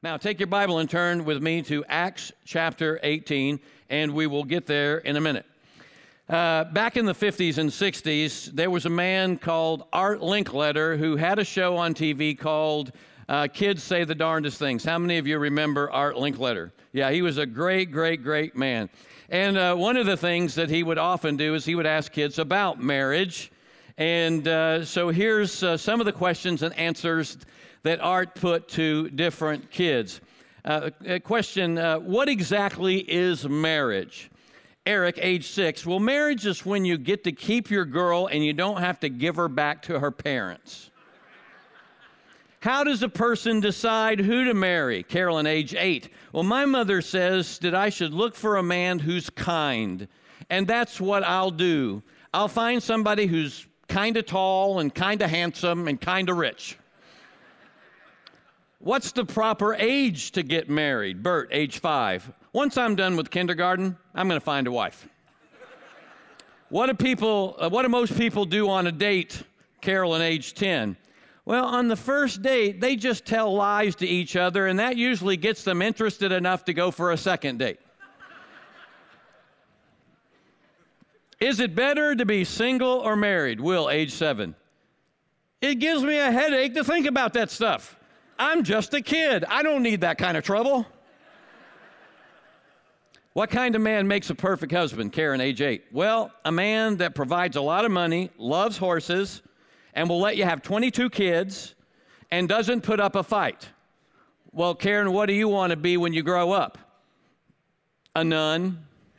Now, take your Bible and turn with me to Acts chapter 18, and we will get there in a minute. Back in the 50s and 60s, there was a man called Art Linkletter who had a show on TV called Kids Say the Darndest Things. How many of you remember Art Linkletter? Yeah, he was a great, great, great man. And one of the things that he would often do is he would ask kids about marriage. And so here's some of the questions and answers that Art put to different kids. Question, what exactly is marriage? Eric, age 6, well, marriage is when you get to keep your girl and you don't have to give her back to her parents. How does a person decide who to marry? Carolyn, age 8, well, my mother says that I should look for a man who's kind, and that's what I'll do. I'll find somebody who's kind of tall and kind of handsome and kind of rich. What's the proper age to get married? Bert, age 5. Once I'm done with kindergarten, I'm going to find a wife. What do most people do on a date? Carolyn, age 10. Well, on the first date, they just tell lies to each other, and that usually gets them interested enough to go for a second date. Is it better to be single or married? Will, age 7. It gives me a headache to think about that stuff. I'm just a kid. I don't need that kind of trouble. What kind of man makes a perfect husband? Karen, age 8. Well, a man that provides a lot of money, loves horses, and will let you have 22 kids, and doesn't put up a fight. Well, Karen, what do you want to be when you grow up? A nun.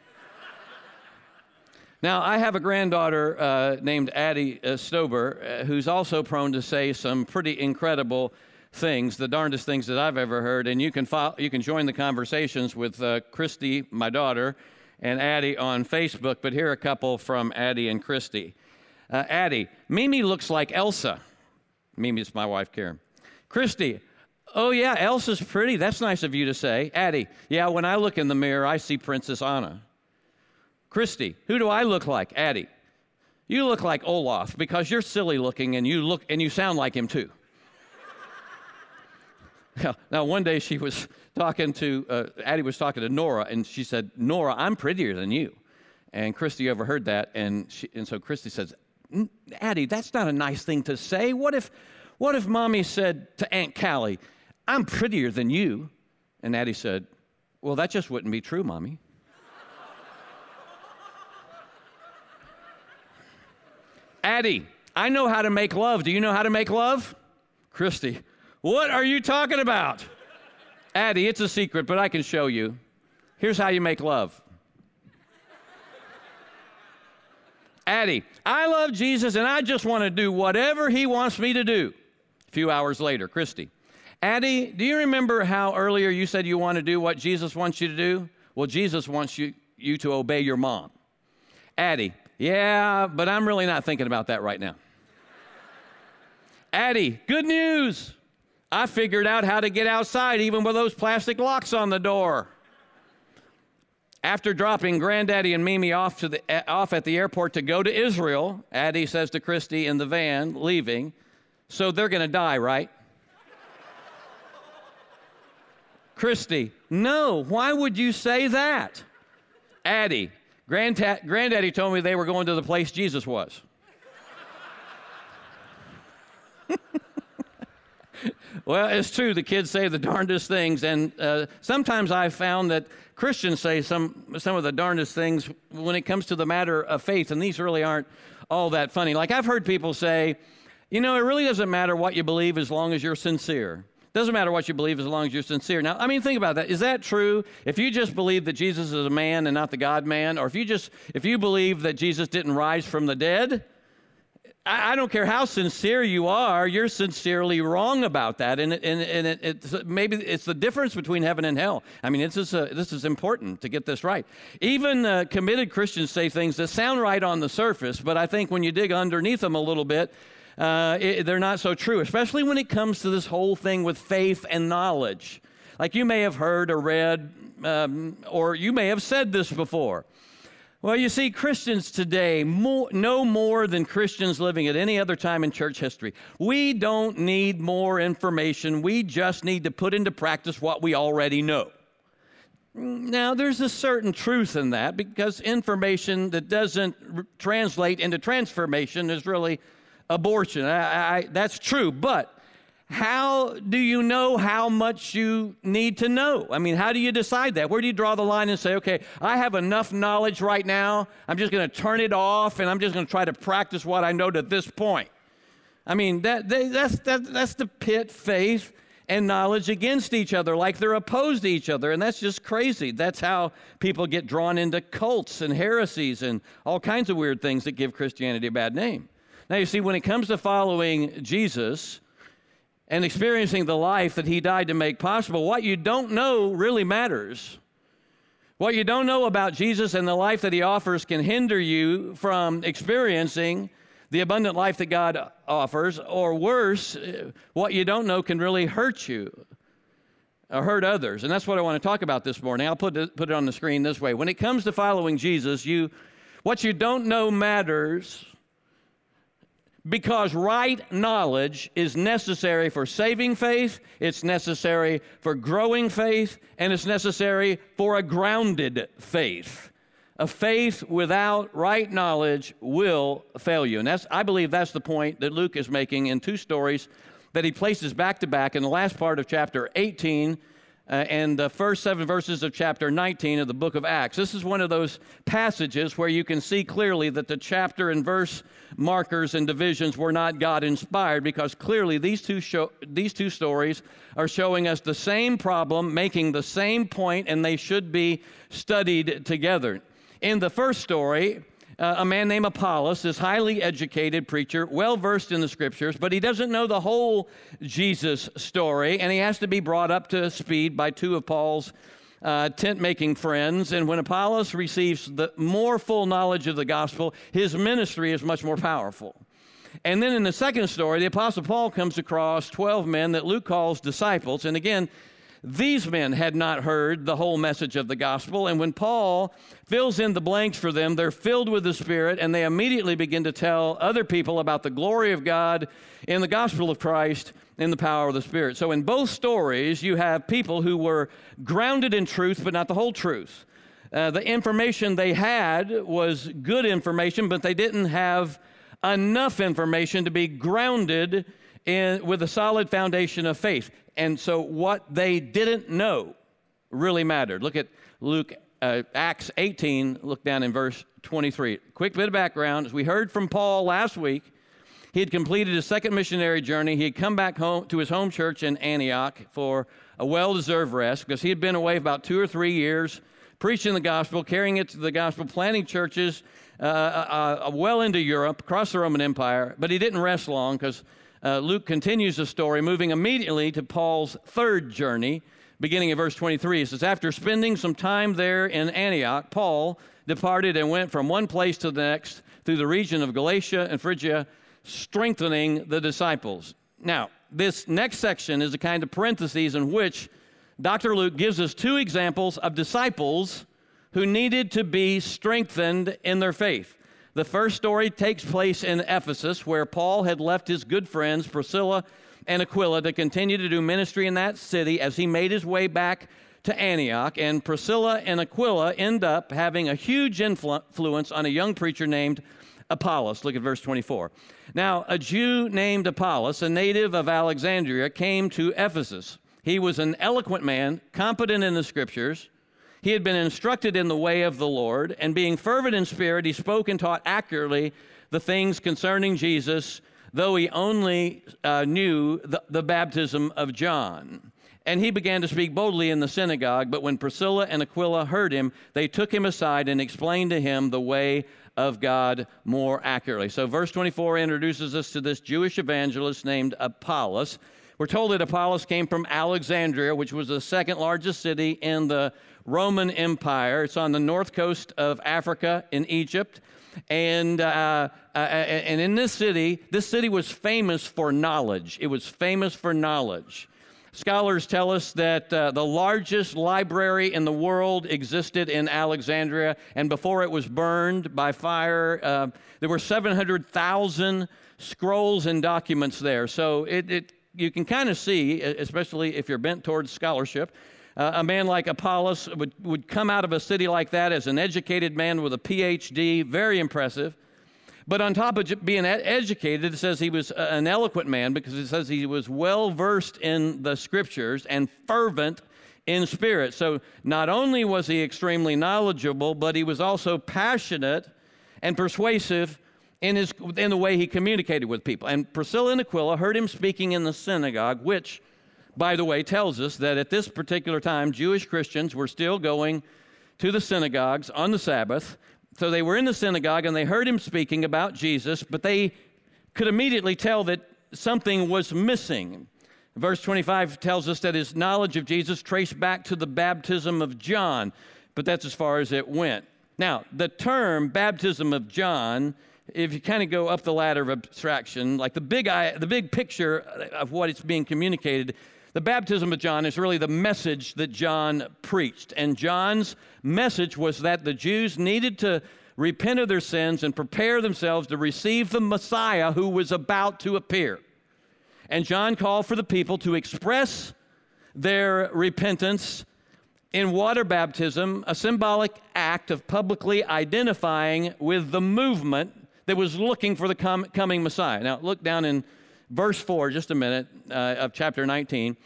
Now, I have a granddaughter named Addie Stober, who's also prone to say some pretty incredible things, the darndest things that I've ever heard, and you can join the conversations with Christy, my daughter, and Addie on Facebook, but here are a couple from Addie and Christy. Addie, Mimi looks like Elsa. Mimi's my wife, Karen. Christy, oh yeah, Elsa's pretty. That's nice of you to say. Addie, yeah, when I look in the mirror, I see Princess Anna. Christy, who do I look like? Addie, you look like Olaf because you're silly looking and you sound like him too. Now, one day she was talking to, Addie was talking to Nora, and she said, Nora, I'm prettier than you. And Christy overheard that, and so Christy says, Addie, that's not a nice thing to say. What if Mommy said to Aunt Callie, I'm prettier than you? And Addie said, well, that just wouldn't be true, Mommy. Addie, I know how to make love. Do you know how to make love? Christy, what are you talking about? Addie, it's a secret, but I can show you. Here's how you make love. Addie, I love Jesus, and I just want to do whatever he wants me to do. A few hours later, Christy. Addie, do you remember how earlier you said you want to do what Jesus wants you to do? Well, Jesus wants you to obey your mom. Addie, yeah, but I'm really not thinking about that right now. Addie, good news. I figured out how to get outside even with those plastic locks on the door. After dropping Granddaddy and Mimi off at the airport to go to Israel, Addie says to Christy in the van, leaving, so they're going to die, right? Christy, no, why would you say that? Addie, Granddaddy told me they were going to the place Jesus was. Well, it's true. The kids say the darndest things, and sometimes I've found that Christians say some of the darndest things when it comes to the matter of faith, and these really aren't all that funny. Like I've heard people say, you know, it really doesn't matter what you believe as long as you're sincere. It doesn't matter what you believe as long as you're sincere. Now, I mean, think about that. Is that true? If you just believe that Jesus is a man and not the God-man, or if you believe that Jesus didn't rise from the dead, I don't care how sincere you are, you're sincerely wrong about that. And maybe it's the difference between heaven and hell. I mean, this is important to get this right. Even committed Christians say things that sound right on the surface, but I think when you dig underneath them a little bit, they're not so true, especially when it comes to this whole thing with faith and knowledge. Like you may have heard or read, or you may have said this before. Well, you see, Christians today know more than Christians living at any other time in church history. We don't need more information. We just need to put into practice what we already know. Now, there's a certain truth in that, because information that doesn't translate into transformation is really abortion. That's true, but how do you know how much you need to know? I mean, how do you decide that? Where do you draw the line and say, okay, I have enough knowledge right now, I'm just going to turn it off, and I'm just going to try to practice what I know to this point? I mean, that's the pit faith and knowledge against each other, like they're opposed to each other, and that's just crazy. That's how people get drawn into cults and heresies and all kinds of weird things that give Christianity a bad name. Now, you see, when it comes to following Jesus and experiencing the life that he died to make possible, what you don't know really matters. What you don't know about Jesus and the life that he offers can hinder you from experiencing the abundant life that God offers, or worse, what you don't know can really hurt you or hurt others. And that's what I want to talk about this morning. I'll put it on the screen this way. When it comes to following Jesus, what you don't know matters, because right knowledge is necessary for saving faith, it's necessary for growing faith, and it's necessary for a grounded faith. A faith without right knowledge will fail you. And I believe that's the point that Luke is making in two stories that he places back to back in the last part of chapter 18 and the first 7 verses of chapter 19 of the book of Acts. This is one of those passages where you can see clearly that the chapter and verse markers and divisions were not God-inspired, because clearly these two stories are showing us the same problem, making the same point, and they should be studied together. In the first story, a man named Apollos, this highly educated preacher, well-versed in the Scriptures, but he doesn't know the whole Jesus story, and he has to be brought up to speed by 2 of Paul's tent-making friends. And when Apollos receives the more full knowledge of the gospel, his ministry is much more powerful. And then in the second story, the Apostle Paul comes across 12 men that Luke calls disciples, and again, these men had not heard the whole message of the gospel, and when Paul fills in the blanks for them, they're filled with the Spirit, and they immediately begin to tell other people about the glory of God in the gospel of Christ in the power of the Spirit. So in both stories, you have people who were grounded in truth, but not the whole truth. The information they had was good information, but they didn't have enough information to be grounded with a solid foundation of faith. And so what they didn't know really mattered. Look at Acts 18, look down in verse 23. Quick bit of background. As we heard from Paul last week, he had completed his second missionary journey. He had come back home to his home church in Antioch for a well-deserved rest, because he had been away about 2 or 3 years, preaching the gospel, carrying it to the gospel, planting churches well into Europe, across the Roman Empire. But he didn't rest long, because Luke continues the story, moving immediately to Paul's third journey, beginning at verse 23. It says, after spending some time there in Antioch, Paul departed and went from one place to the next through the region of Galatia and Phrygia, strengthening the disciples. Now, this next section is a kind of parentheses in which Dr. Luke gives us 2 examples of disciples who needed to be strengthened in their faith. The first story takes place in Ephesus, where Paul had left his good friends Priscilla and Aquila to continue to do ministry in that city as he made his way back to Antioch. And Priscilla and Aquila end up having a huge influence on a young preacher named Apollos. Look at verse 24. Now, a Jew named Apollos, a native of Alexandria, came to Ephesus. He was an eloquent man, competent in the Scriptures. He had been instructed in the way of the Lord, and being fervent in spirit, he spoke and taught accurately the things concerning Jesus, though he only knew the baptism of John. And he began to speak boldly in the synagogue, but when Priscilla and Aquila heard him, they took him aside and explained to him the way of God more accurately. So verse 24 introduces us to this Jewish evangelist named Apollos. We're told that Apollos came from Alexandria, which was the second largest city in the Roman Empire. It's on the north coast of Africa in Egypt. And in this city was famous for knowledge. It was famous for knowledge. Scholars tell us that the largest library in the world existed in Alexandria, and before it was burned by fire, there were 700,000 scrolls and documents there. So you can kind of see, especially if you're bent towards scholarship, a man like Apollos would come out of a city like that as an educated man with a PhD, very impressive. But on top of being educated, it says he was an eloquent man because it says he was well-versed in the Scriptures and fervent in spirit. So not only was he extremely knowledgeable, but he was also passionate and persuasive in the way he communicated with people. And Priscilla and Aquila heard him speaking in the synagogue, which, by the way, tells us that at this particular time, Jewish Christians were still going to the synagogues on the Sabbath. So they were in the synagogue and they heard him speaking about Jesus, but they could immediately tell that something was missing. Verse 25 tells us that his knowledge of Jesus traced back to the baptism of John, but that's as far as it went. Now, the term baptism of John, if you kind of go up the ladder of abstraction, like the big picture of what it's being communicated, the baptism of John is really the message that John preached. And John's message was that the Jews needed to repent of their sins and prepare themselves to receive the Messiah who was about to appear. And John called for the people to express their repentance in water baptism, a symbolic act of publicly identifying with the movement that was looking for the coming Messiah. Now, look down in verse 4, just a minute, of chapter 19,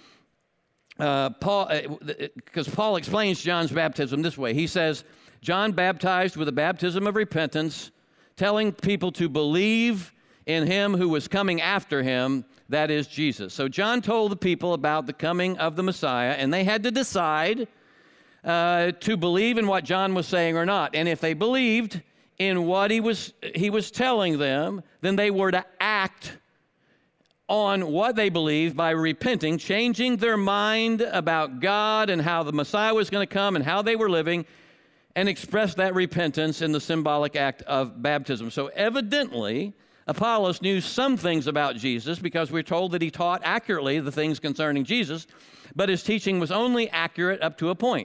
because Paul explains John's baptism this way. He says, John baptized with a baptism of repentance, telling people to believe in him who was coming after him, that is Jesus. So John told the people about the coming of the Messiah, and they had to decide to believe in what John was saying or not. And if they believed in what he was telling them, then they were to act on what they believed by repenting, changing their mind about God and how the Messiah was going to come and how they were living, and express that repentance in the symbolic act of baptism. So evidently, Apollos knew some things about Jesus because we're told that he taught accurately the things concerning Jesus, but his teaching was only accurate up to a point.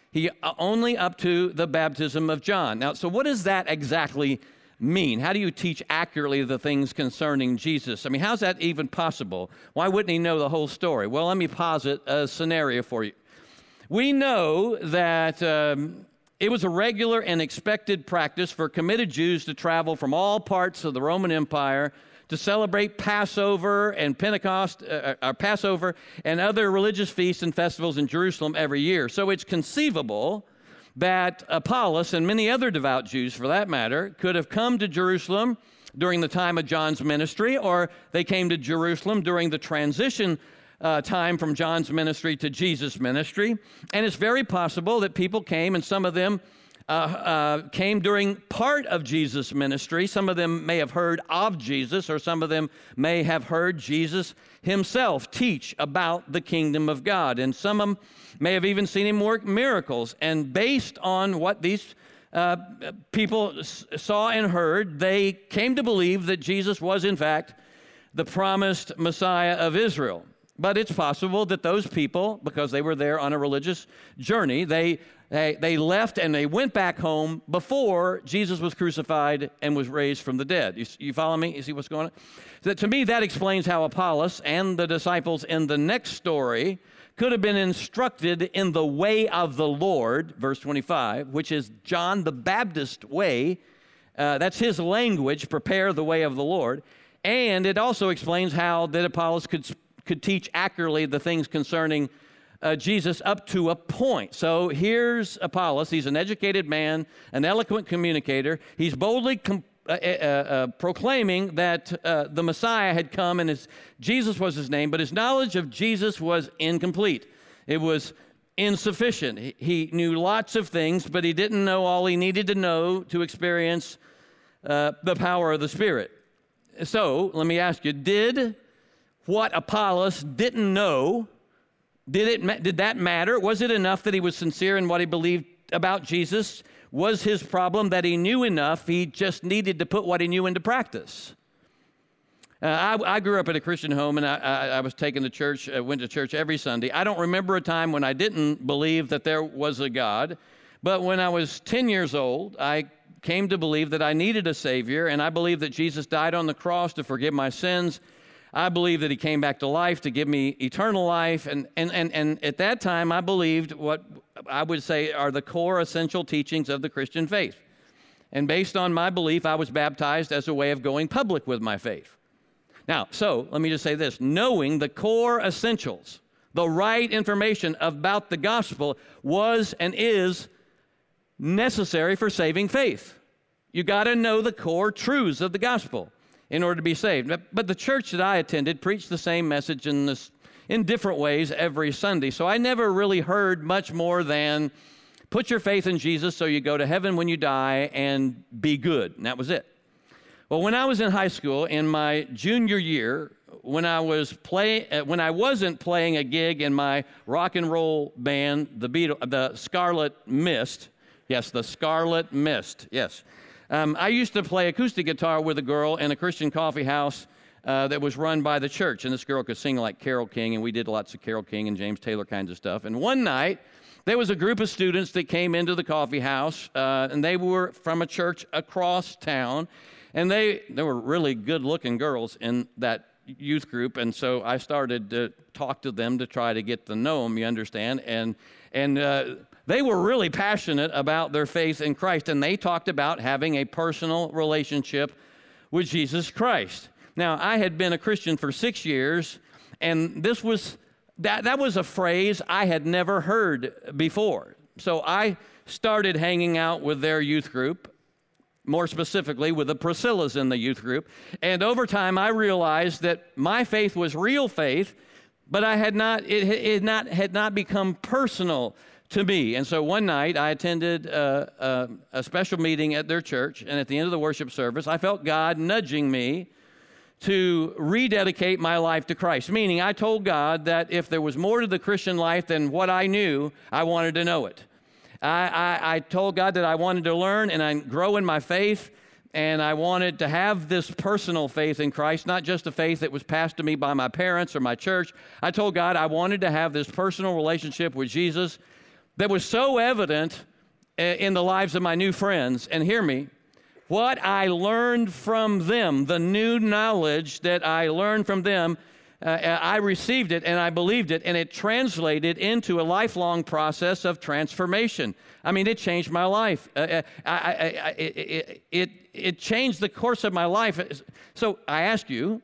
Only up to the baptism of John. Now, so what does that exactly mean? How do you teach accurately the things concerning Jesus? I mean, how's that even possible? Why wouldn't he know the whole story? Well, let me posit a scenario for you. We know that it was a regular and expected practice for committed Jews to travel from all parts of the Roman Empire to celebrate Passover and Passover and other religious feasts and festivals in Jerusalem every year. So it's conceivable that Apollos and many other devout Jews, for that matter, could have come to Jerusalem during the time of John's ministry, or they came to Jerusalem during the transition time from John's ministry to Jesus' ministry. And it's very possible that people came, and some of them came during part of Jesus' ministry. Some of them may have heard of Jesus, or some of them may have heard Jesus himself teach about the kingdom of God. And some of them may have even seen him work miracles. And based on what these people saw and heard, they came to believe that Jesus was, in fact, the promised Messiah of Israel. But it's possible that those people, because they were there on a religious journey, they left and they went back home before Jesus was crucified and was raised from the dead. You follow me? You see what's going on? So to me, that explains how Apollos and the disciples in the next story could have been instructed in the way of the Lord, verse 25, which is John the Baptist way. That's his language, prepare the way of the Lord. And it also explains how that Apollos could teach accurately the things concerning Jesus up to a point. So here's Apollos. He's an educated man, an eloquent communicator. He's boldly proclaiming that the Messiah had come and Jesus was his name, but his knowledge of Jesus was incomplete. It was insufficient. He knew lots of things, but he didn't know all he needed to know to experience the power of the Spirit. So let me ask you, did what Apollos didn't know, did that matter? Was it enough that he was sincere in what he believed about Jesus? Was his problem that he knew enough, he just needed to put what he knew into practice? I grew up in a Christian home, and I was taken to church, went to church every Sunday. I don't remember a time when I didn't believe that there was a God, but when I was 10 years old, I came to believe that I needed a Savior, and I believed that Jesus died on the cross to forgive my sins. I believed that He came back to life to give me eternal life, and at that time, I believed what I would say are the core essential teachings of the Christian faith. And based on my belief, I was baptized as a way of going public with my faith. Now, so let me just say this. Knowing the core essentials, the right information about the gospel was and is necessary for saving faith. You got to know the core truths of the gospel in order to be saved. But the church that I attended preached the same message in different ways every Sunday. So I never really heard much more than put your faith in Jesus so you go to heaven when you die and be good. And that was it. Well, when I was in high school, in my junior year, when I wasn't playing a gig in my rock and roll band, the Scarlet Mist. Yes, the Scarlet Mist. Yes, I used to play acoustic guitar with a girl in a Christian coffee house that was run by the church, and this girl could sing like Carole King, and we did lots of Carole King and James Taylor kinds of stuff. And one night, there was a group of students that came into the coffee house, and they were from a church across town. And they were really good-looking girls in that youth group, and so I started to talk to them to try to get to know them, you understand, and they were really passionate about their faith in Christ, and they talked about having a personal relationship with Jesus Christ. Now, I had been a Christian for 6 years, and that was a phrase I had never heard before. So I started hanging out with their youth group, more specifically with the Priscillas in the youth group. And over time, I realized that my faith was real faith, but it had not become personal to me. And so one night, I attended a special meeting at their church, and at the end of the worship service, I felt God nudging me to rededicate my life to Christ, meaning I told God that if there was more to the Christian life than what I knew, I wanted to know it. I told God that I wanted to learn and I grow in my faith, and I wanted to have this personal faith in Christ, not just a faith that was passed to me by my parents or my church. I told God I wanted to have this personal relationship with Jesus that was so evident in the lives of my new friends. And hear me, what I learned from them, the new knowledge that I learned from them, I received it and I believed it, and it translated into a lifelong process of transformation. I mean, it changed my life. It changed the course of my life. So I ask you,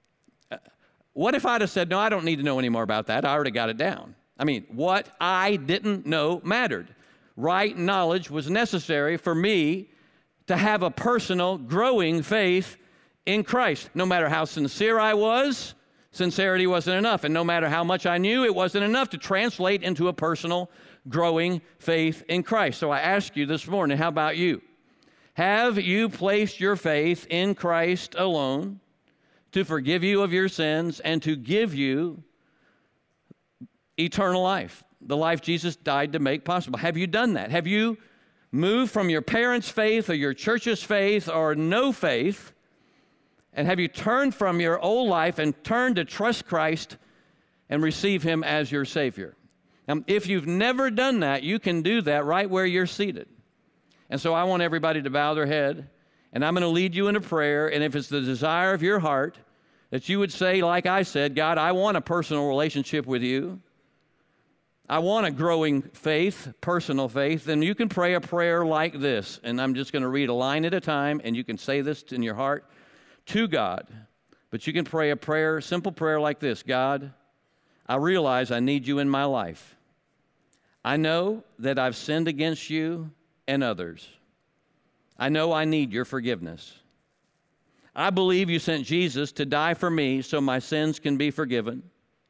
what if I'd have said, no, I don't need to know any more about that. I already got it down. I mean, what I didn't know mattered. Right knowledge was necessary for me to have a personal, growing faith in Christ. No matter how sincere I was, sincerity wasn't enough. And no matter how much I knew, it wasn't enough to translate into a personal, growing faith in Christ. So I ask you this morning, how about you? Have you placed your faith in Christ alone to forgive you of your sins and to give you eternal life, the life Jesus died to make possible? Have you done that? Have you moved from your parents' faith or your church's faith or no faith, and have you turned from your old life and turned to trust Christ and receive Him as your Savior? If you've never done that, you can do that right where you're seated. And so I want everybody to bow their head, and I'm going to lead you in a prayer, and if it's the desire of your heart that you would say, like I said, God, I want a personal relationship with you. I want a growing faith, personal faith, then you can pray a prayer like this, and I'm just going to read a line at a time, and you can say this in your heart to God, but you can pray a prayer, simple prayer like this: God, I realize I need you in my life. I know that I've sinned against you and others. I know I need your forgiveness. I believe you sent Jesus to die for me so my sins can be forgiven.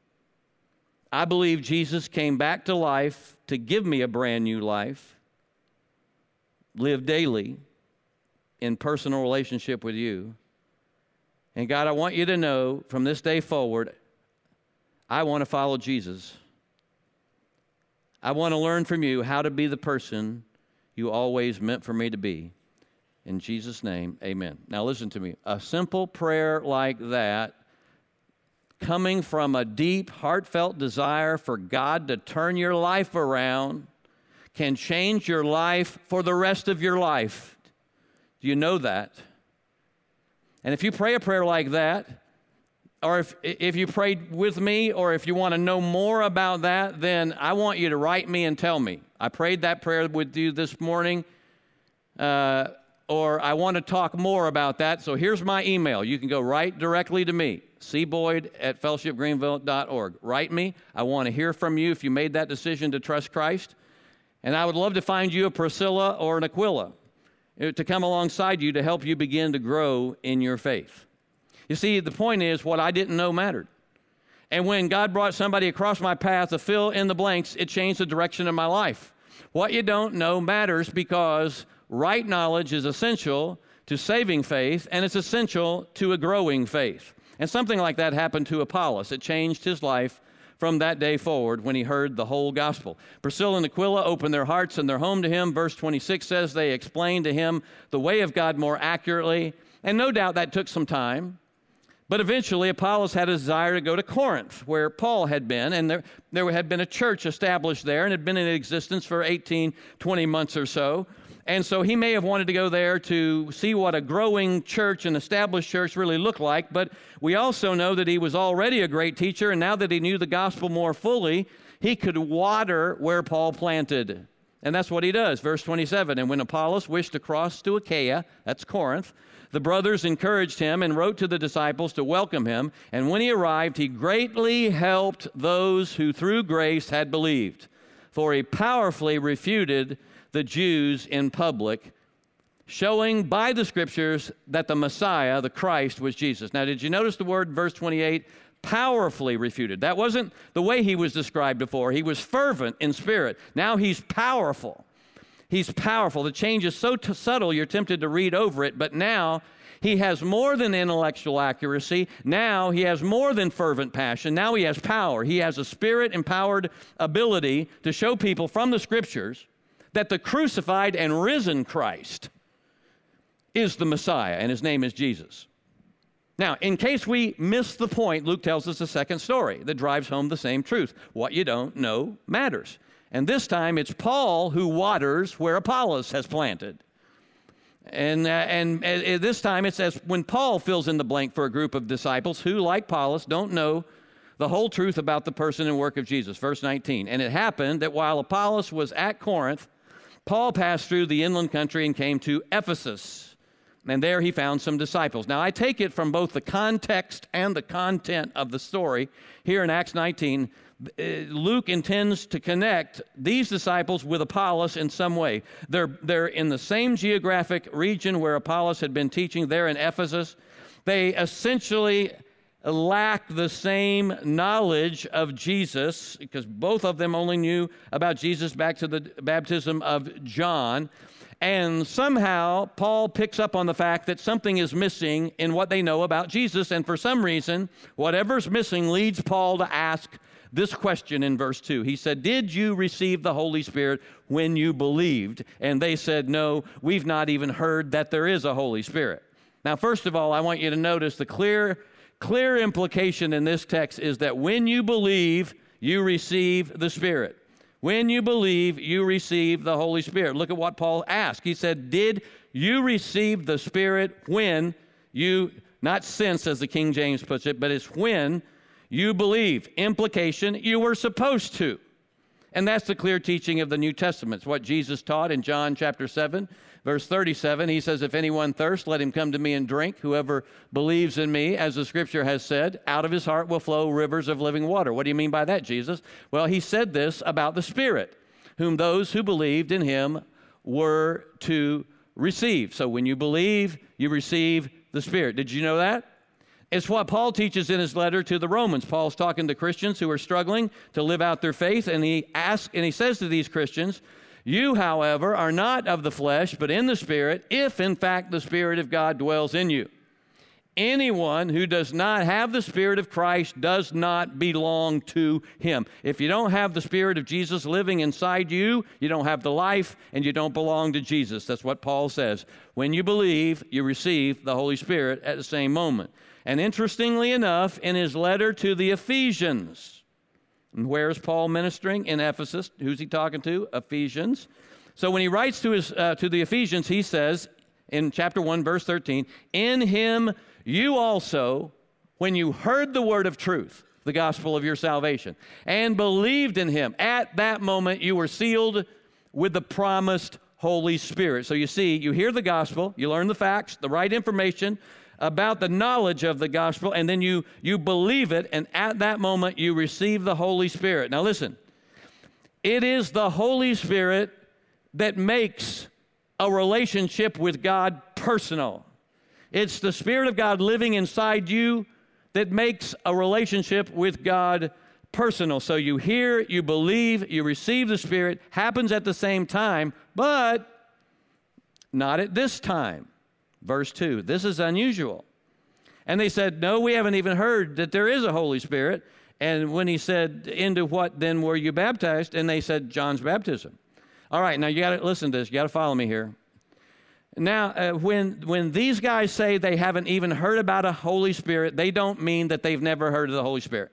I believe Jesus came back to life to give me a brand new life, live daily in personal relationship with you. And God, I want you to know from this day forward, I want to follow Jesus. I want to learn from you how to be the person you always meant for me to be. In Jesus' name, amen. Now listen to me. A simple prayer like that, coming from a deep, heartfelt desire for God to turn your life around, can change your life for the rest of your life. Do you know that? And if you pray a prayer like that, or if you prayed with me, or if you want to know more about that, then I want you to write me and tell me. I prayed that prayer with you this morning, or I want to talk more about that. So here's my email. You can go right directly to me, cboyd@fellowshipgreenville.org. Write me. I want to hear from you if you made that decision to trust Christ. And I would love to find you a Priscilla or an Aquila to come alongside you to help you begin to grow in your faith. You see, the point is, what I didn't know mattered. And when God brought somebody across my path to fill in the blanks, it changed the direction of my life. What you don't know matters, because right knowledge is essential to saving faith, and it's essential to a growing faith. And something like that happened to Apollos. It changed his life from that day forward when he heard the whole gospel. Priscilla and Aquila opened their hearts and their home to him. Verse 26 says they explained to him the way of God more accurately, and no doubt that took some time. But eventually, Apollos had a desire to go to Corinth, where Paul had been, and there had been a church established there and had been in existence for 18, 20 months or so. And so he may have wanted to go there to see what a growing church, an established church, really looked like. But we also know that he was already a great teacher, and now that he knew the gospel more fully, he could water where Paul planted. And that's what he does. Verse 27, and when Apollos wished to cross to Achaia, that's Corinth, the brothers encouraged him and wrote to the disciples to welcome him. And when he arrived, he greatly helped those who through grace had believed, for he powerfully refuted the Jews in public, showing by the Scriptures that the Messiah, the Christ, was Jesus. Now, did you notice the word, verse 28, powerfully refuted? That wasn't the way he was described before. He was fervent in spirit. Now he's powerful. He's powerful. The change is so subtle you're tempted to read over it, but now he has more than intellectual accuracy. Now he has more than fervent passion. Now he has power. He has a spirit-empowered ability to show people from the Scriptures that the crucified and risen Christ is the Messiah, and his name is Jesus. Now, in case we miss the point, Luke tells us a second story that drives home the same truth. What you don't know matters. And this time, it's Paul who waters where Apollos has planted. And this time, it says, when Paul fills in the blank for a group of disciples who, like Apollos, don't know the whole truth about the person and work of Jesus. Verse 19, and it happened that while Apollos was at Corinth, Paul passed through the inland country and came to Ephesus. And there he found some disciples. Now, I take it from both the context and the content of the story here in Acts 19, Luke intends to connect these disciples with Apollos in some way. They're in the same geographic region where Apollos had been teaching there in Ephesus. They essentially lack the same knowledge of Jesus, because both of them only knew about Jesus back to the baptism of John. And somehow, Paul picks up on the fact that something is missing in what they know about Jesus. And for some reason, whatever's missing leads Paul to ask this question in verse 2. He said, did you receive the Holy Spirit when you believed? And they said, no, we've not even heard that there is a Holy Spirit. Now, first of all, I want you to notice the clear implication in this text is that when you believe, you receive the Spirit. When you believe, you receive the Holy Spirit. Look at what Paul asked. He said, did you receive the Spirit when you, not since as the King James puts it, but it's when you believe. Implication, you were supposed to. And that's the clear teaching of the New Testament. It's what Jesus taught in John chapter 7, verse 37. He says, if anyone thirsts, let him come to me and drink. Whoever believes in me, as the Scripture has said, out of his heart will flow rivers of living water. What do you mean by that, Jesus? Well, he said this about the Spirit, whom those who believed in him were to receive. So when you believe, you receive the Spirit. Did you know that? It's what Paul teaches in his letter to the Romans. Paul's talking to Christians who are struggling to live out their faith, and he says to these Christians, you, however, are not of the flesh, but in the Spirit, if in fact the Spirit of God dwells in you. Anyone who does not have the Spirit of Christ does not belong to him. If you don't have the Spirit of Jesus living inside you, you don't have the life and you don't belong to Jesus. That's what Paul says. When you believe, you receive the Holy Spirit at the same moment. And interestingly enough, in his letter to the Ephesians, and where is Paul ministering? In Ephesus. Who's he talking to? Ephesians. So when he writes to the Ephesians, he says in chapter 1, verse 13, in him you also, when you heard the word of truth, the gospel of your salvation, and believed in him, at that moment you were sealed with the promised Holy Spirit. So you see, you hear the gospel, you learn the facts, the right information about the knowledge of the gospel, and then you believe it, and at that moment you receive the Holy Spirit. Now listen, it is the Holy Spirit that makes a relationship with God personal. It's the Spirit of God living inside you that makes a relationship with God personal. So you hear, you believe, you receive the Spirit, happens at the same time, but not at this time. Verse 2, this is unusual. And they said, no, we haven't even heard that there is a Holy Spirit. And when he said, into what then were you baptized? And they said, John's baptism. All right, now you got to listen to this. You got to follow me here. Now, when these guys say they haven't even heard about a Holy Spirit, they don't mean that they've never heard of the Holy Spirit.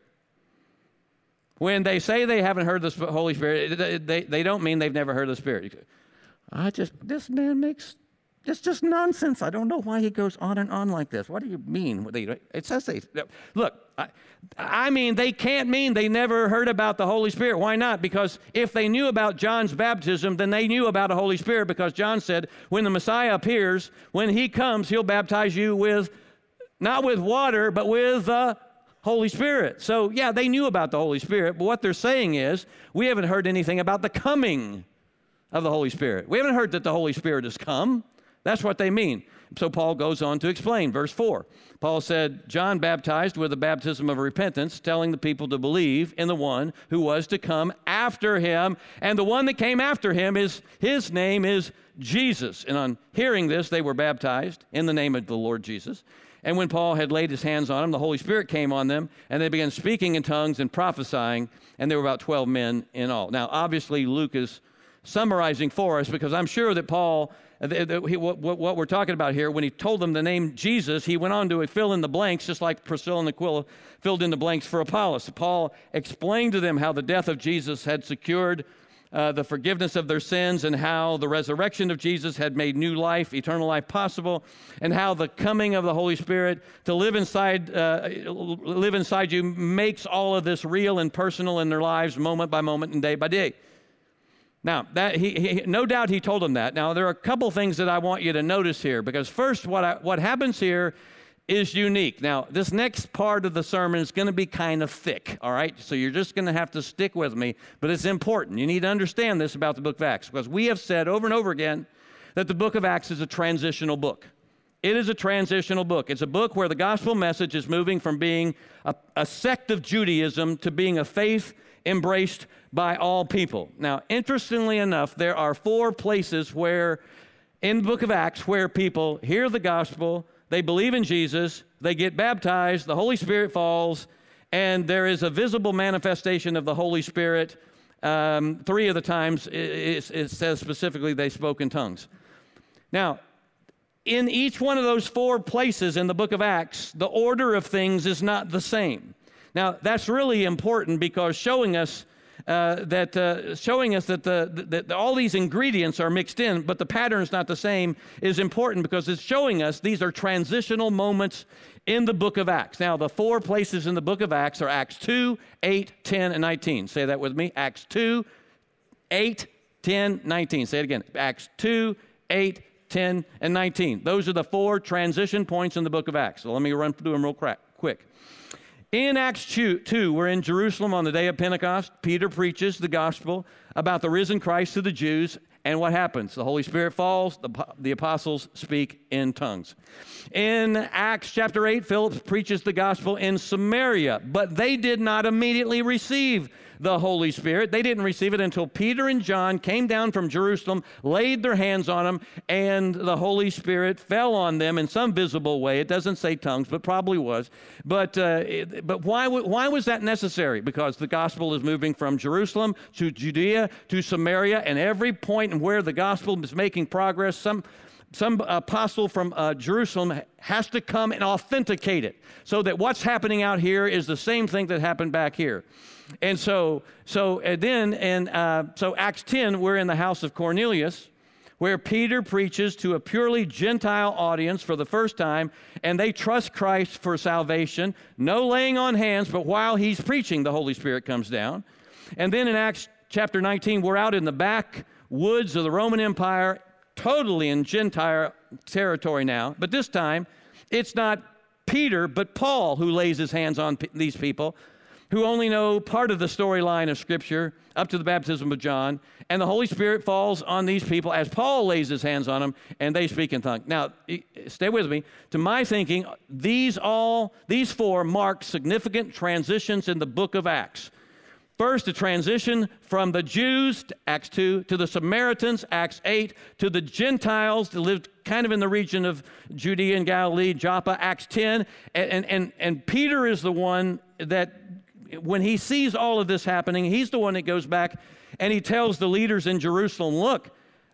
When they say they haven't heard the Holy Spirit, they don't mean they've never heard of the Spirit. This man makes, it's just nonsense. I don't know why he goes on and on like this. What do you mean? It says they, look, I mean, they can't mean they never heard about the Holy Spirit. Why not? Because if they knew about John's baptism, then they knew about the Holy Spirit, because John said, when the Messiah appears, when he comes, he'll baptize you with, not with water, but with the Holy Spirit. So, yeah, they knew about the Holy Spirit, but what they're saying is, we haven't heard anything about the coming of the Holy Spirit. We haven't heard that the Holy Spirit has come. That's what they mean. So Paul goes on to explain. Verse 4, Paul said, John baptized with the baptism of repentance, telling the people to believe in the one who was to come after him. And the one that came after him, his name is Jesus. And on hearing this, they were baptized in the name of the Lord Jesus. And when Paul had laid his hands on them, the Holy Spirit came on them, and they began speaking in tongues and prophesying, and there were about 12 men in all. Now, obviously, Luke is summarizing for us, because I'm sure that Paul, what we're talking about here, when he told them the name Jesus, he went on to fill in the blanks, just like Priscilla and Aquila filled in the blanks for Apollos. Paul explained to them how the death of Jesus had secured the forgiveness of their sins, and how the resurrection of Jesus had made new life, eternal life possible, and how the coming of the Holy Spirit to live inside you makes all of this real and personal in their lives, moment by moment and day by day. Now, that he no doubt he told them that. Now, there are a couple things that I want you to notice here, because first, what happens here is unique. Now, this next part of the sermon is going to be kind of thick, all right? So you're just going to have to stick with me, but it's important. You need to understand this about the book of Acts, because we have said over and over again that the book of Acts is a transitional book. It is a transitional book. It's a book where the gospel message is moving from being a sect of Judaism to being a faith embraced by all people. Now, interestingly enough, there are 4 places where, in the book of Acts, where people hear the gospel, they believe in Jesus, they get baptized, the Holy Spirit falls, and there is a visible manifestation of the Holy Spirit. 3 of the times, it says specifically they spoke in tongues. Now, in each one of those 4 places in the book of Acts, the order of things is not the same. Now, that's really important, because showing us that all these ingredients are mixed in, but the pattern's not the same, is important, because it's showing us these are transitional moments in the book of Acts. Now, the 4 places in the book of Acts are Acts 2, 8, 10, and 19. Say that with me. Acts 2, 8, 10, 19. Say it again. Acts 2, 8, 10, and 19. Those are the 4 transition points in the book of Acts. So let me run through them real quick. In Acts 2, we're in Jerusalem on the day of Pentecost. Peter preaches the gospel about the risen Christ to the Jews, and what happens? The Holy Spirit falls, the apostles speak in tongues. In Acts chapter 8, Philip preaches the gospel in Samaria, but they did not immediately receive the Holy Spirit. They didn't receive it until Peter and John came down from Jerusalem, laid their hands on them, and the Holy Spirit fell on them in some visible way. It doesn't say tongues, but probably was. But why was that necessary? Because the gospel is moving from Jerusalem to Judea to Samaria, and every point where the gospel is making progress, some apostle from Jerusalem has to come and authenticate it so that what's happening out here is the same thing that happened back here. And so Acts 10, we're in the house of Cornelius, where Peter preaches to a purely Gentile audience for the first time, and they trust Christ for salvation. No laying on hands, but while he's preaching, the Holy Spirit comes down. And then in Acts chapter 19, we're out in the backwoods of the Roman Empire, totally in Gentile territory now. But this time, it's not Peter, but Paul who lays his hands on these people who only know part of the storyline of Scripture up to the baptism of John. And the Holy Spirit falls on these people as Paul lays his hands on them, and they speak in tongues. Now, stay with me. To my thinking, these four mark significant transitions in the book of Acts. First, a transition from the Jews, Acts 2, to the Samaritans, Acts 8, to the Gentiles that lived kind of in the region of Judea and Galilee, Joppa, Acts 10. And Peter is the one that, when he sees all of this happening, he's the one that goes back and he tells the leaders in Jerusalem, look,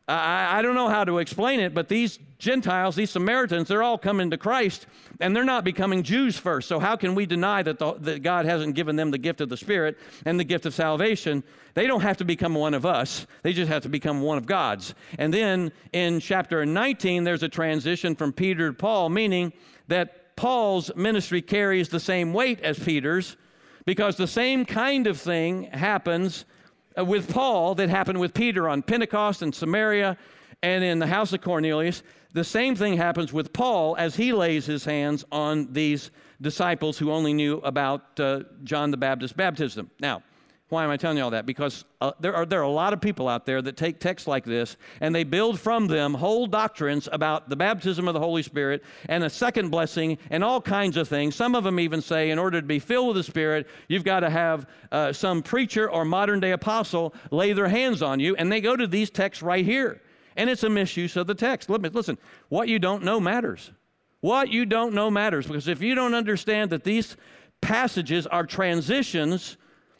I don't know how to explain it, but these Gentiles, these Samaritans, they're all coming to Christ, and they're not becoming Jews first. So how can we deny that God hasn't given them the gift of the Spirit and the gift of salvation? They don't have to become one of us. They just have to become one of God's. And then in chapter 19, there's a transition from Peter to Paul, meaning that Paul's ministry carries the same weight as Peter's, because the same kind of thing happens with Paul that happened with Peter on Pentecost in Samaria and in the house of Cornelius. The same thing happens with Paul as he lays his hands on these disciples who only knew about John the Baptist's baptism. Now, why am I telling you all that? Because there are a lot of people out there that take texts like this and they build from them whole doctrines about the baptism of the Holy Spirit and a second blessing and all kinds of things. Some of them even say in order to be filled with the Spirit, you've got to have some preacher or modern-day apostle lay their hands on you, and they go to these texts right here. And it's a misuse of the text. Listen, what you don't know matters. What you don't know matters, because if you don't understand that these passages are transitions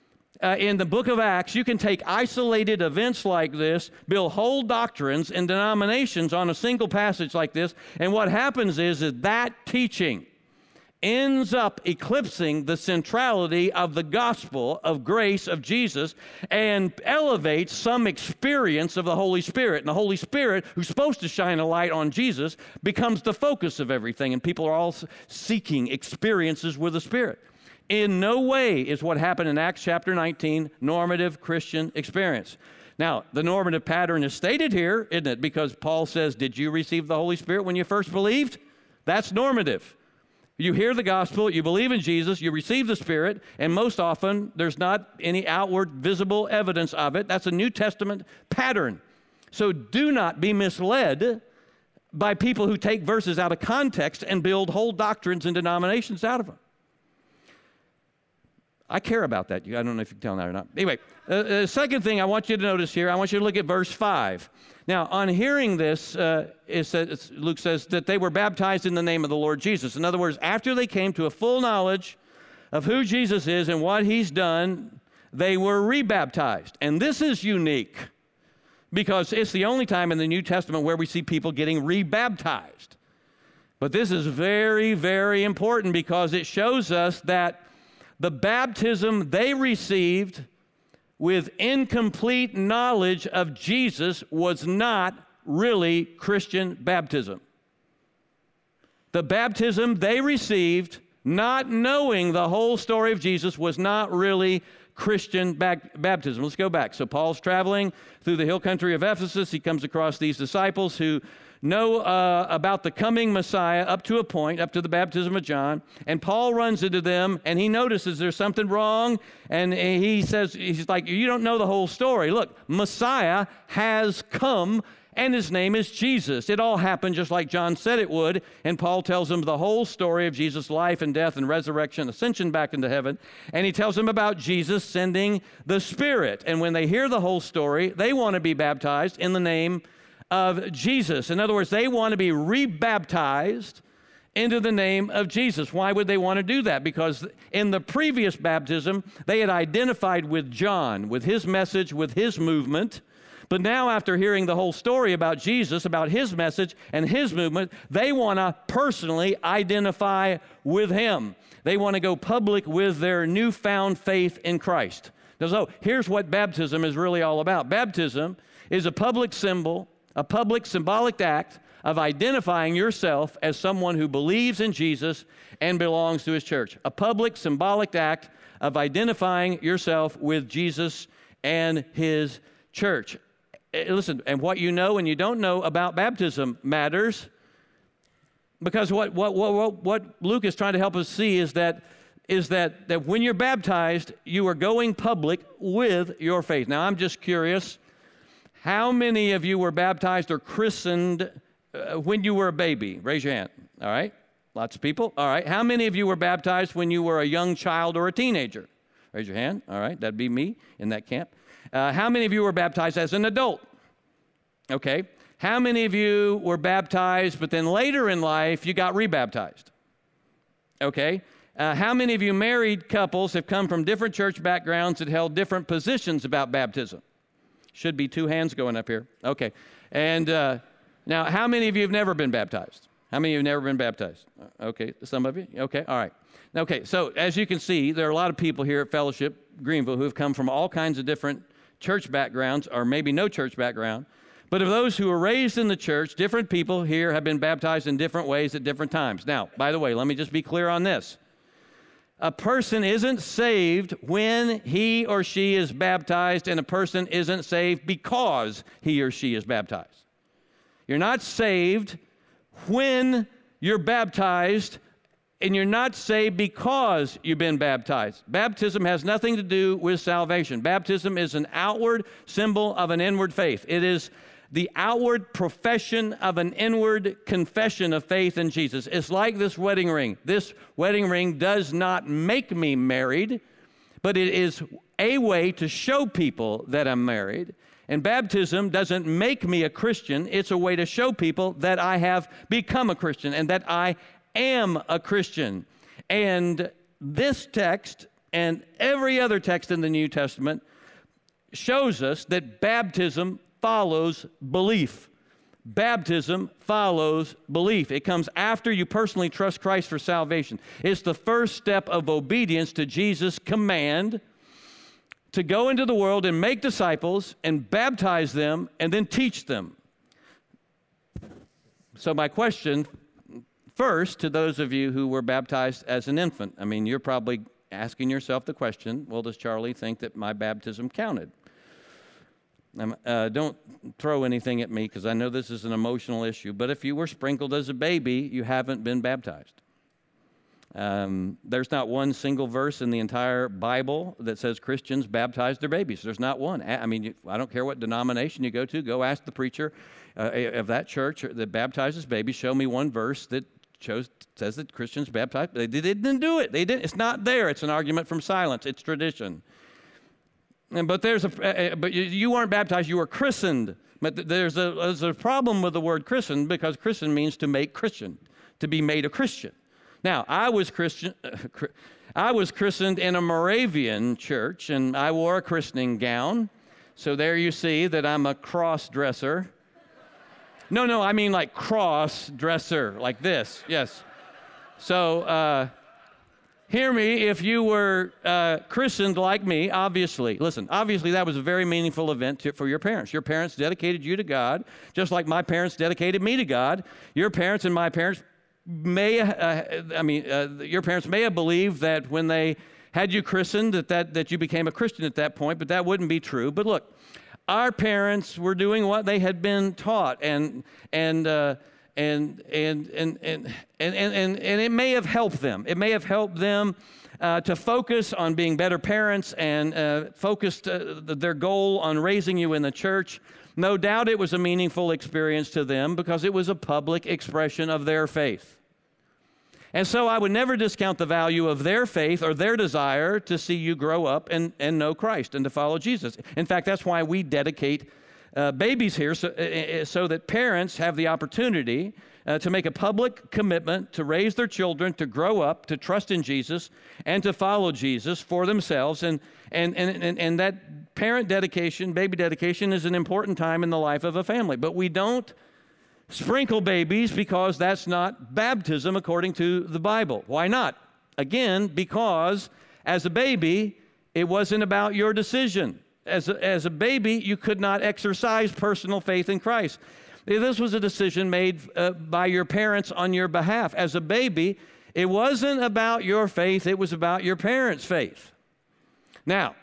in the book of Acts, you can take isolated events like this, build whole doctrines and denominations on a single passage like this, and what happens is that teaching ends up eclipsing the centrality of the gospel of grace of Jesus and elevates some experience of the Holy Spirit. And the Holy Spirit, who's supposed to shine a light on Jesus, becomes the focus of everything, and people are all seeking experiences with the Spirit. In no way is what happened in Acts chapter 19 normative Christian experience. Now, the normative pattern is stated here, isn't it? Because Paul says, did you receive the Holy Spirit when you first believed? That's normative. You hear the gospel, you believe in Jesus, you receive the Spirit, and most often there's not any outward visible evidence of it. That's a New Testament pattern. So do not be misled by people who take verses out of context and build whole doctrines and denominations out of them. I care about that. I don't know if you can tell that or not. Anyway, the second thing I want you to notice here, I want you to look at verse 5. Now, on hearing this, Luke says that they were baptized in the name of the Lord Jesus. In other words, after they came to a full knowledge of who Jesus is and what he's done, they were rebaptized. And this is unique because it's the only time in the New Testament where we see people getting rebaptized. But this is very, very important because it shows us that the baptism they received with incomplete knowledge of Jesus was not really Christian baptism. The baptism they received, not knowing the whole story of Jesus, was not really Christian baptism. Let's go back. So Paul's traveling through the hill country of Ephesus. He comes across these disciples who know about the coming Messiah up to a point, up to the baptism of John. And Paul runs into them, and he notices there's something wrong. And he says, he's like, you don't know the whole story. Look, Messiah has come, and his name is Jesus. It all happened just like John said it would. And Paul tells them the whole story of Jesus' life and death and resurrection, ascension back into heaven. And he tells them about Jesus sending the Spirit. And when they hear the whole story, they want to be baptized in the name of Jesus. In other words, they want to be rebaptized into the name of Jesus. Why would they want to do that? Because in the previous baptism, they had identified with John, with his message, with his movement. But now, after hearing the whole story about Jesus, about his message and his movement, they want to personally identify with him. They want to go public with their newfound faith in Christ. So here's what baptism is really all about. Baptism is a public symbol, a public symbolic act of identifying yourself as someone who believes in Jesus and belongs to his church. A public symbolic act of identifying yourself with Jesus and his church. Listen, and what you know and you don't know about baptism matters, because what Luke is trying to help us see is that when you're baptized, you are going public with your faith. Now, I'm just curious, how many of you were baptized or christened when you were a baby? Raise your hand. All right. Lots of people. All right. How many of you were baptized when you were a young child or a teenager? Raise your hand. All right. That'd be me in that camp. How many of you were baptized as an adult? Okay. How many of you were baptized, but then later in life you got rebaptized? Okay. How many of you married couples have come from different church backgrounds that held different positions about baptism? Should be 2 hands going up here. Okay. And now, how many of you have never been baptized? How many of you have never been baptized? Okay. Some of you? Okay. All right. Okay. So as you can see, there are a lot of people here at Fellowship Greenville who have come from all kinds of different church backgrounds, or maybe no church background. But of those who were raised in the church, different people here have been baptized in different ways at different times. Now, by the way, let me just be clear on this. A person isn't saved when he or she is baptized, and a person isn't saved because he or she is baptized. You're not saved when you're baptized, and you're not saved because you've been baptized. Baptism has nothing to do with salvation. Baptism is an outward symbol of an inward faith. It is the outward profession of an inward confession of faith in Jesus. It's like this wedding ring. This wedding ring does not make me married, but it is a way to show people that I'm married. And baptism doesn't make me a Christian. It's a way to show people that I have become a Christian and that I am a Christian. And this text and every other text in the New Testament shows us that baptism follows belief. Baptism follows belief. It comes after you personally trust Christ for salvation. It's the first step of obedience to Jesus' command to go into the world and make disciples and baptize them and then teach them. So my question first to those of you who were baptized as an infant, I mean, you're probably asking yourself the question, well, does Charlie think that my baptism counted? Don't throw anything at me because I know this is an emotional issue, but if you were sprinkled as a baby, you haven't been baptized. There's not one single verse in the entire Bible that says Christians baptize their babies. There's not one. I mean, I don't care what denomination you go to. Go ask the preacher of that church that baptizes babies. Show me one verse that says that Christians baptize. They didn't do it. They didn't. It's not there. It's an argument from silence. It's tradition. But you weren't baptized. You were christened. But there's a problem with the word christened because Christian means to make Christian, to be made a Christian. Now, I was christened in a Moravian church, and I wore a christening gown. So there you see that I'm a cross-dresser. No, I mean like cross-dresser, like this, yes. So hear me, if you were christened like me, obviously that was a very meaningful event for your parents. Your parents dedicated you to God, just like my parents dedicated me to God. Your parents and my parents your parents may have believed that when they had you christened that you became a Christian at that point, but that wouldn't be true. But look, our parents were doing what they had been taught, and it may have helped them. It may have helped them to focus on being better parents and focused their goal on raising you in the church. No doubt it was a meaningful experience to them because it was a public expression of their faith. And so I would never discount the value of their faith or their desire to see you grow up and know Christ and to follow Jesus. In fact, that's why we dedicate babies here so that parents have the opportunity to make a public commitment to raise their children, to grow up, to trust in Jesus, and to follow Jesus for themselves. And that parent dedication, baby dedication, is an important time in the life of a family. But we don't sprinkle babies because that's not baptism according to the Bible. Why not? Again, because as a baby, it wasn't about your decision. As a baby, you could not exercise personal faith in Christ. This was a decision made by your parents on your behalf. As a baby, it wasn't about your faith, it was about your parents' faith. Now,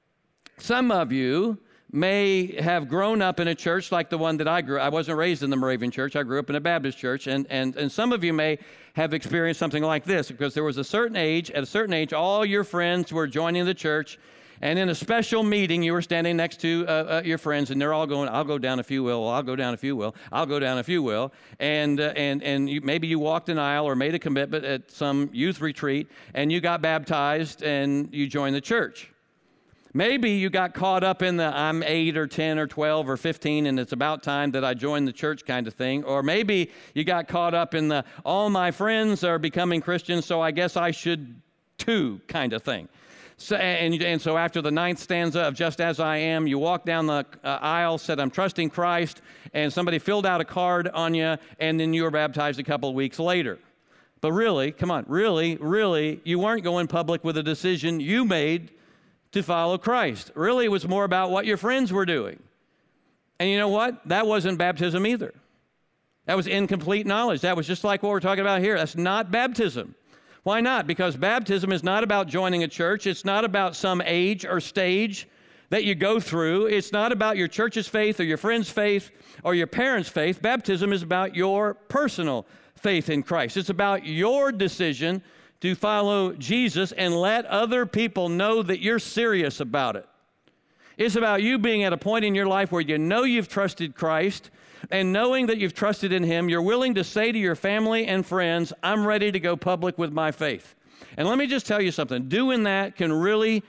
some of you may have grown up in a church like the one that I grew. I wasn't raised in the Moravian church. I grew up in a Baptist church. And some of you may have experienced something like this, because there was at a certain age, all your friends were joining the church. And in a special meeting, you were standing next to your friends, and they're all going, I'll go down if you will, I'll go down if you will, I'll go down if you will. And maybe you walked an aisle or made a commitment at some youth retreat, and you got baptized, and you joined the church. Maybe you got caught up in the I'm 8 or 10 or 12 or 15 and it's about time that I join the church kind of thing. Or maybe you got caught up in the all my friends are becoming Christians, so I guess I should too kind of thing. So, and so after the 9th stanza of Just As I Am, you walked down the aisle, said, I'm trusting Christ, and somebody filled out a card on you, and then you were baptized a couple of weeks later. But really, come on, really, you weren't going public with a decision you made to follow Christ. Really, it was more about what your friends were doing. And you know what? That wasn't baptism either. That was incomplete knowledge. That was just like what we're talking about here. That's not baptism. Why not? Because baptism is not about joining a church. It's not about some age or stage that you go through. It's not about your church's faith or your friend's faith or your parents' faith. Baptism is about your personal faith in Christ. It's about your decision to follow Jesus and let other people know that you're serious about it. It's about you being at a point in your life where you know you've trusted Christ, and knowing that you've trusted in Him, you're willing to say to your family and friends, I'm ready to go public with my faith. And let me just tell you something. Doing that can really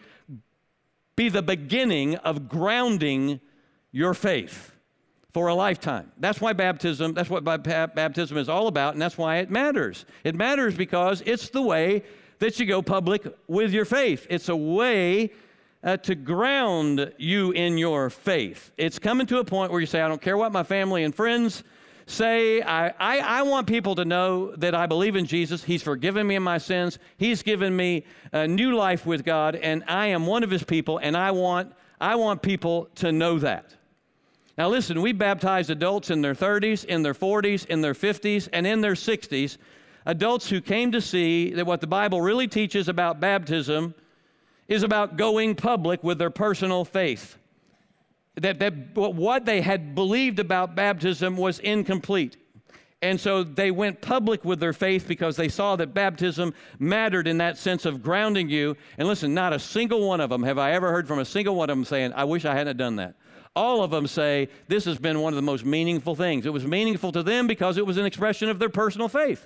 be the beginning of grounding your faith for a lifetime. That's why baptism, that's what baptism is all about, and that's why it matters. It matters because it's the way that you go public with your faith. It's a way to ground you in your faith. It's coming to a point where you say, I don't care what my family and friends say. I want people to know that I believe in Jesus. He's forgiven me of my sins. He's given me a new life with God, and I am one of His people, and I want people to know that. Now listen, we baptized adults in their 30s, in their 40s, in their 50s, and in their 60s, adults who came to see that what the Bible really teaches about baptism is about going public with their personal faith. That what they had believed about baptism was incomplete. And so they went public with their faith because they saw that baptism mattered in that sense of grounding you. And listen, not a single one of them have I ever heard from a single one of them saying, I wish I hadn't done that. All of them say, this has been one of the most meaningful things. It was meaningful to them because it was an expression of their personal faith.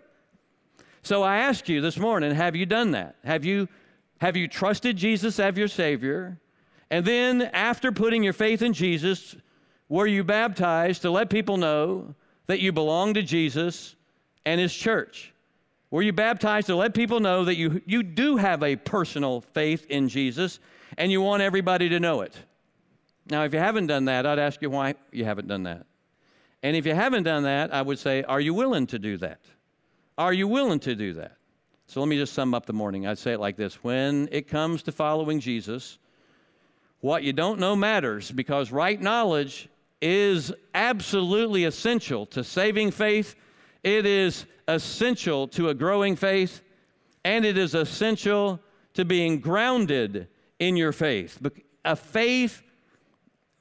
So I ask you this morning, have you done that? Have you trusted Jesus as your Savior? And then after putting your faith in Jesus, were you baptized to let people know that you belong to Jesus and His church? Were you baptized to let people know that you do have a personal faith in Jesus and you want everybody to know it? Now, if you haven't done that, I'd ask you why you haven't done that. And if you haven't done that, I would say, are you willing to do that? Are you willing to do that? So let me just sum up the morning. I'd say it like this. When it comes to following Jesus, what you don't know matters, because right knowledge is absolutely essential to saving faith. It is essential to a growing faith, and it is essential to being grounded in your faith. A faith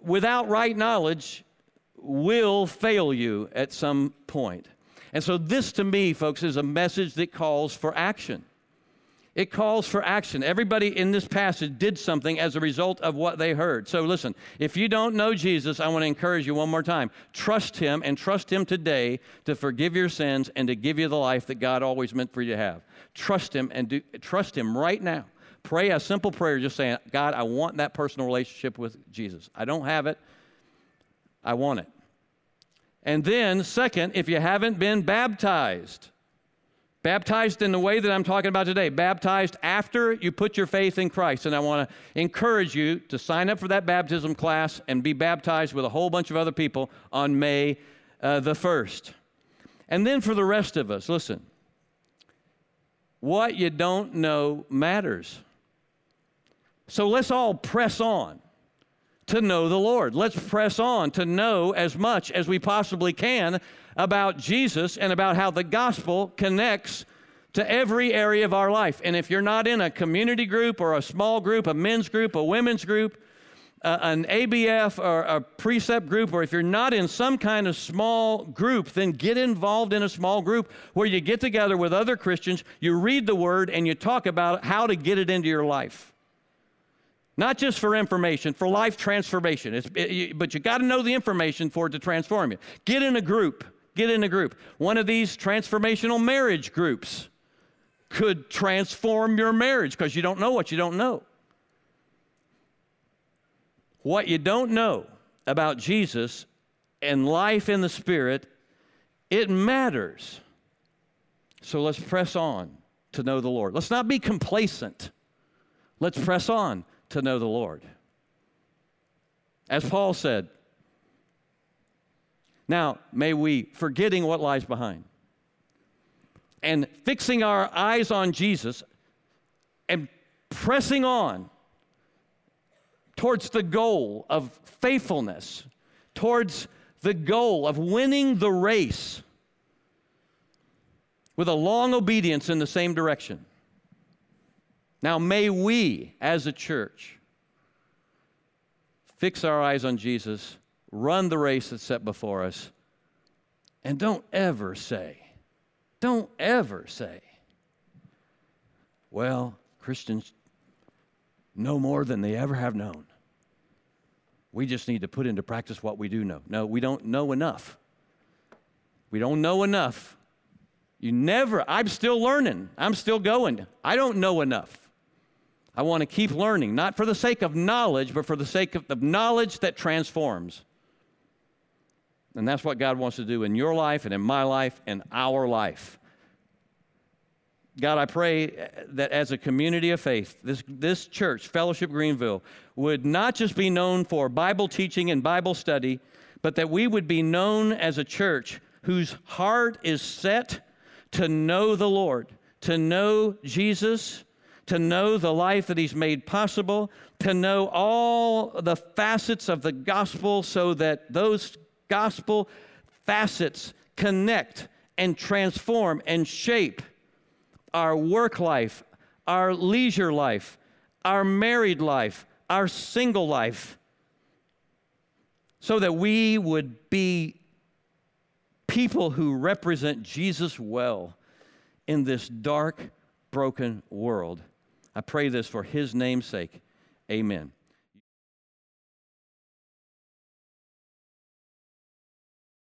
without right knowledge will fail you at some point. And so this, to me, folks, is a message that calls for action. It calls for action. Everybody in this passage did something as a result of what they heard. So listen, if you don't know Jesus, I want to encourage you one more time. Trust Him, and trust Him today to forgive your sins and to give you the life that God always meant for you to have. Trust Him, and trust Him right now. Pray a simple prayer just saying, God, I want that personal relationship with Jesus. I don't have it. I want it. And then, second, if you haven't been baptized in the way that I'm talking about today, baptized after you put your faith in Christ. And I want to encourage you to sign up for that baptism class and be baptized with a whole bunch of other people on May the 1st. And then for the rest of us, listen, what you don't know matters. So let's all press on to know the Lord. Let's press on to know as much as we possibly can about Jesus and about how the gospel connects to every area of our life. And if you're not in a community group or a small group, a men's group, a women's group, an ABF or a precept group, or if you're not in some kind of small group, then get involved in a small group where you get together with other Christians, you read the Word, and you talk about how to get it into your life. Not just for information, for life transformation. But you got to know the information for it to transform you. Get in a group. Get in a group. One of these transformational marriage groups could transform your marriage because you don't know what you don't know. What you don't know about Jesus and life in the Spirit, it matters. So let's press on to know the Lord. Let's not be complacent. Let's press on to know the Lord. As Paul said, now may we, forgetting what lies behind, and fixing our eyes on Jesus and pressing on towards the goal of faithfulness, towards the goal of winning the race with a long obedience in the same direction. Now, may we, as a church, fix our eyes on Jesus, run the race that's set before us, and don't ever say, well, Christians know more than they ever have known. We just need to put into practice what we do know. No, we don't know enough. We don't know enough. I'm still learning. I'm still going. I don't know enough. I want to keep learning, not for the sake of knowledge, but for the sake of the knowledge that transforms. And that's what God wants to do in your life and in my life and our life. God, I pray that as a community of faith, this church, Fellowship Greenville, would not just be known for Bible teaching and Bible study, but that we would be known as a church whose heart is set to know the Lord, to know Jesus, to know the life that He's made possible, to know all the facets of the gospel so that those gospel facets connect and transform and shape our work life, our leisure life, our married life, our single life, so that we would be people who represent Jesus well in this dark, broken world. I pray this for His name's sake. Amen.